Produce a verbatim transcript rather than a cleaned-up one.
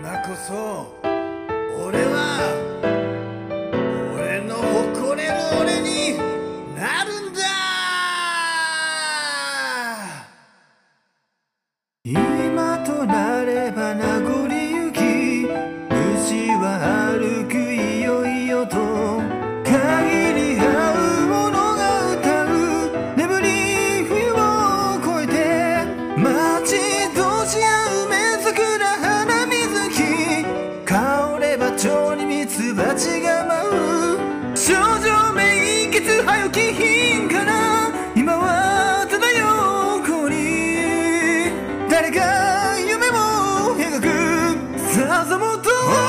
今こそ俺は俺の誇れる俺になるんだ。 今となれば名残ゆき虫は歩くいよいよと限り合うものが歌う眠り冬を越えて待ち遠し合う面桜花水木香れば蝶にミツバチが舞う少女名月早き品から今はただ横に誰が夢を描くさぞもと